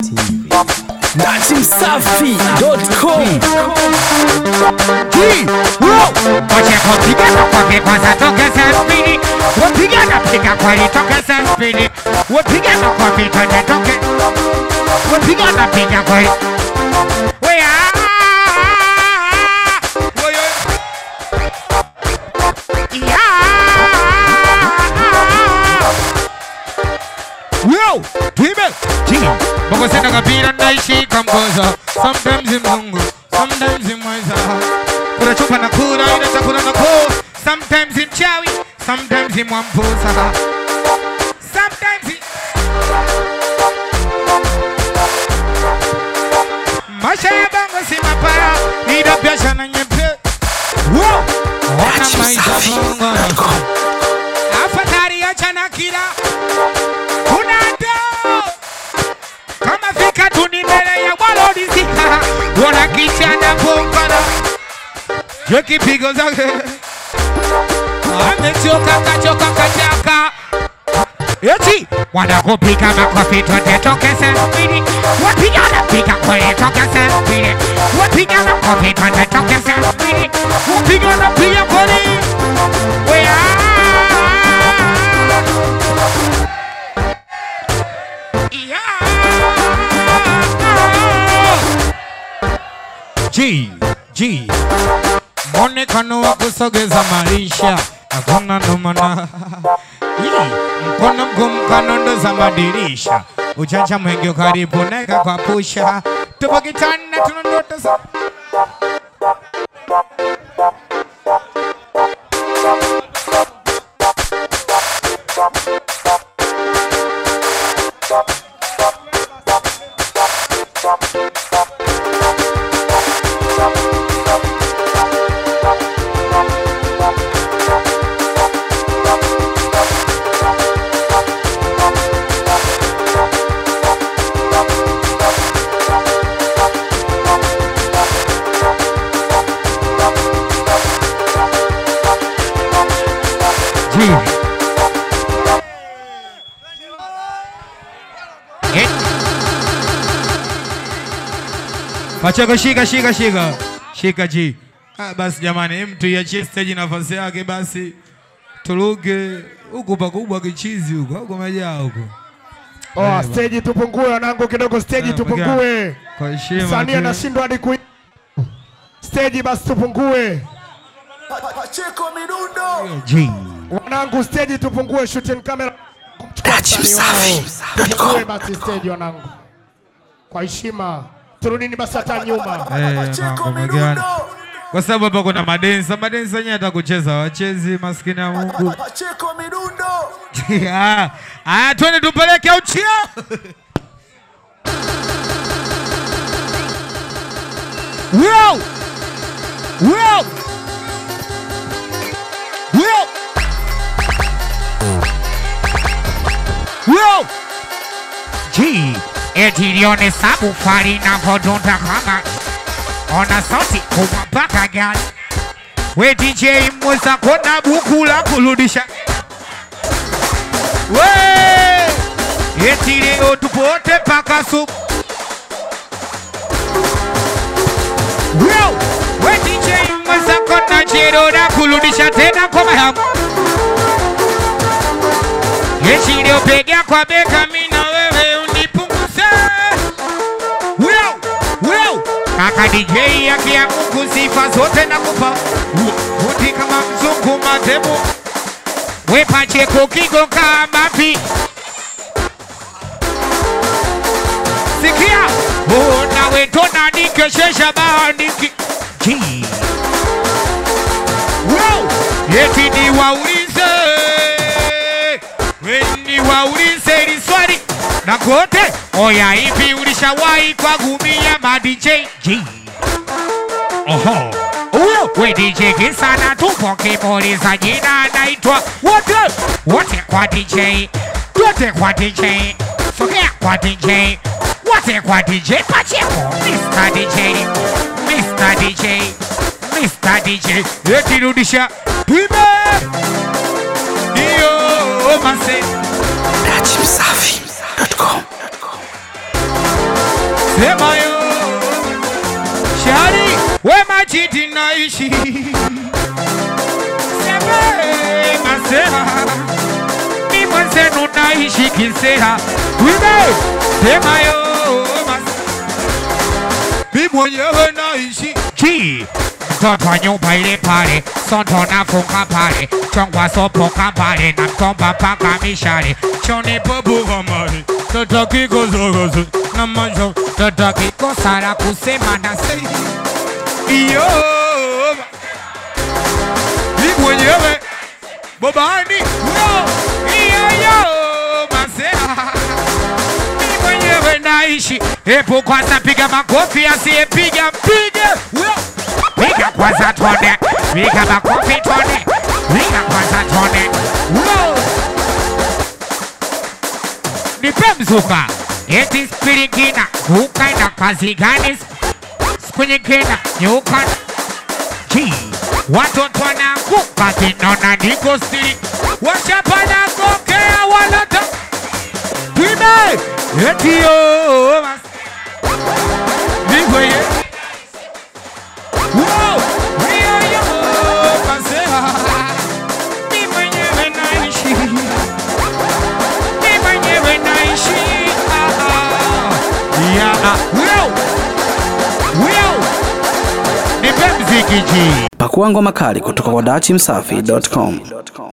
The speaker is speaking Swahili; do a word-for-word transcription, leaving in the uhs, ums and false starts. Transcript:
T V. Nati Msafi dot com. G, wow. Wache kupigana kwa kwanza toke sespini. Wapigana piga kwa toke sespini. Wapigana kwa vitende toke. Wapigana piga kwa. We ah. Wow, twime, G. Boko senda kapira naishi kamkoza. Sometimes in mungu, sometimes in mweza. Kura chupa na kura, ina chakura na kura. Sometimes in chawi, sometimes in mwamposa. Sometimes in Masha ya bango si mapara. Nida biasha na nyepe. Wow, wana maisha mungu. Afatari ya chana kira. Kama fika tuni mbele ya walodi zika. Wana kichana pongana. Yeki pigo zake. Amechoka kachoka kachaka. Eti wana kupika makofi twende toke sespini. Wapigana piga kwele toke sespini. Wapigana makofi twende toke sespini. Wapigana piga kwele. Wea G, G Monekano wa kusogeza maisha hakuna nomana. Mkono mgumu kanondo za madirisha. Ujanja mwingi ukaribu neka kwa pusha. Tupo kitani na tunandoto za Pacheko shika shika shika shika G. Ah, basi jamani, mtu iachie stage nafasi yake basi. Tuluge huko pakubwa kichizi huko. Huko majaa huko. Oh, stage tupungue wanangu kidogo, stage tupungue. Kwa heshima. Sani anashindwa hadi ku stage basi tupungue. Pacheko midundo. G. Wanangu stage tupungue, shooting camera. Nati Msafi dot com. Basi stage wanangu. Kwa heshima. Turudini basi hata nyuma. Eh, mgani. Kwa sababu hapa kuna madensa, madensa yenyewe hata kucheza wachezi, maskini ya Mungu. Pacheko midundo. Ah, ah twende tupeleke uchio. Wow! Wow! Wow! Wow! G. Eti lione sabu fari na vodonda kama ona sauti kubwa mpaka gani. We D J mweza kona buku la kuludisha. We eti leo tupote paka supu. We D J mweza kona jero na kuludisha tena kwa mahamu. Eti leo pega kwa beka mina wewe unipunguze. Wow, wow. Kaka D J yake ya Mungu sifa zote nakupa. Uti kama mzungu mademo. We Pacheko kigo kama pi. Sikia. Oh na we tona nikeshesha bandiki. G. Wow. Yeti ni waulize. We ni waulize ni swali. Na kote, oya hivi ulishawahi kwa gumia ma D J G. Oho. Uyo, we D J kisana tupo kimuliza jina naitwa wote. Wote kwa D J. Wote kwa D J. Sogea kwa D J. Wote kwa D J Pacheko. Mister D J. Mister D J. Mister D J. Eti rudisha. Tuime. Iyo, mase. Nati Msafi dot com. sema yo shari we majidi naishi sema masema mi mwenzenu naishi Kinsela wime sema yo mi mwenyewe naishi G mtoto nyumba ile pale sonto nafunga pale chongwa sopoka pale na mtomba paka mishale choni babu gamari tata kiko zogozo na manjo tata kiko sara kusema na sei iyo mi mwenyewe bobani yo iyo yo masea mi mwenyewe naishi epo kwanza piga makofi asiyepiga mpige yo piga kwanza tone piga makofi tone piga kwanza tone yo nipe mzuka eti spirikina ukaenda kazi gani kwenye kena nyuka G watoto wanaanguka kinona niko stili wachapana kokea walata Wime eti yo Wigweye Wow Wio yo Masea Mi mwenyewe naishi Mi mwenyewe naishi Ah ah Yeah Wio Wio Nipe mziki G Pakua ngoma kali kutoka kwa dachimsafi dot com.